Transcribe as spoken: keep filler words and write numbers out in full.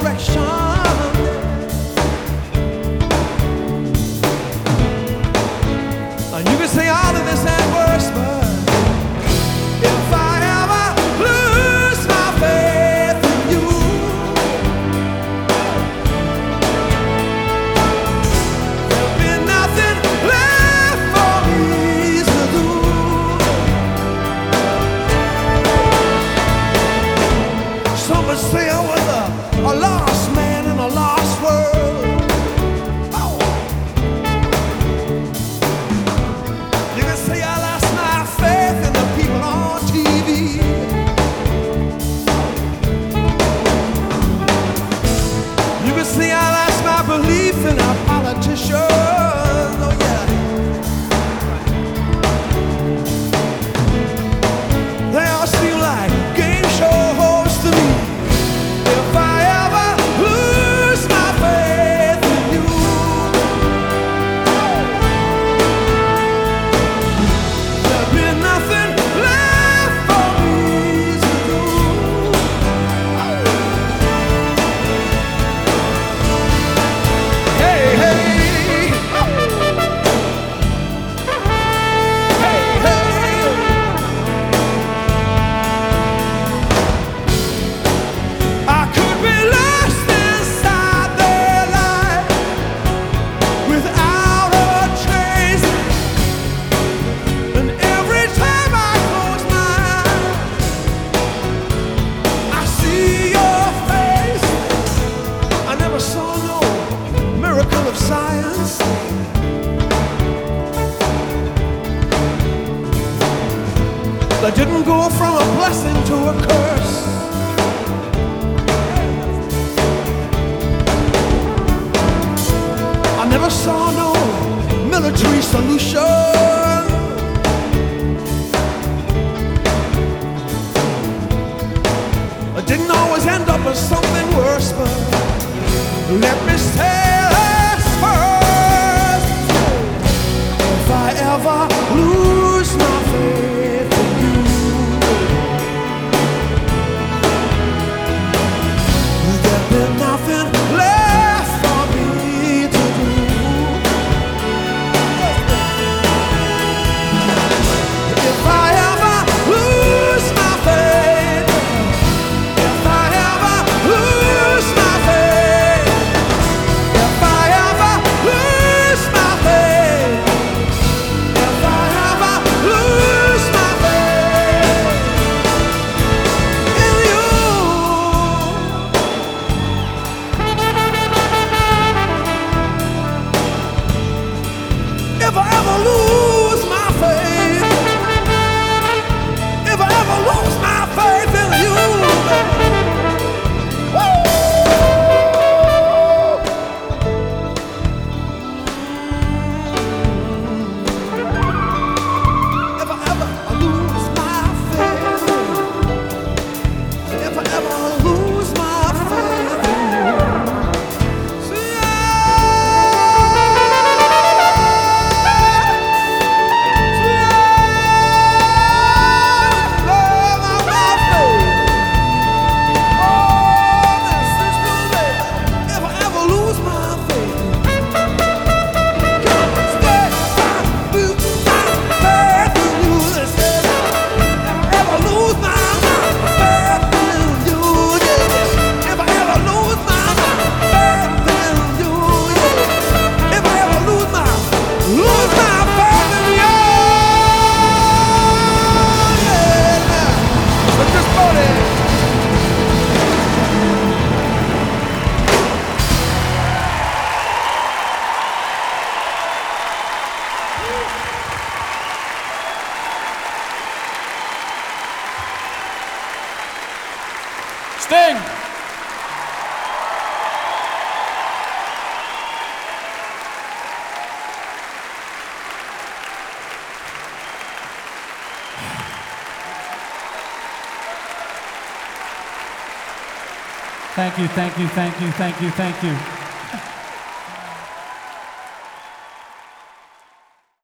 resurrection. And you can say all of this and worse, but if I ever lose my faith in you, there'll be nothing left for me to do. Some would say I was a, a lost man in a lost world. Oh. You can say I lost my faith in the people on T V. You can say I lost my belief in our politicians. Oh yeah. They all seem like game show hosts to me. If I ever lose my faith in you, there'll be nothing left for me to do. Hey, hey. Hey, hey. I could be lost inside their life without a trace. And every time I close my eyes, I see your face. I never saw no miracle of science. That didn't go from a blessing to a curse. I never saw no military solution. I didn't always end up as something worse, but let me say this first. If I ever lose my faith in you, there'll be nothing left for me to do. If I ever lose my faith, if I ever lose my faith, if I ever lose my faith, if I ever lose my faith in you. If I ever lose my faith, if I ever lose my faith in you, woo! If I ever lose my faith, if I ever lose my faith in you, see, Sting! Thank you, thank you, thank you, thank you, thank you.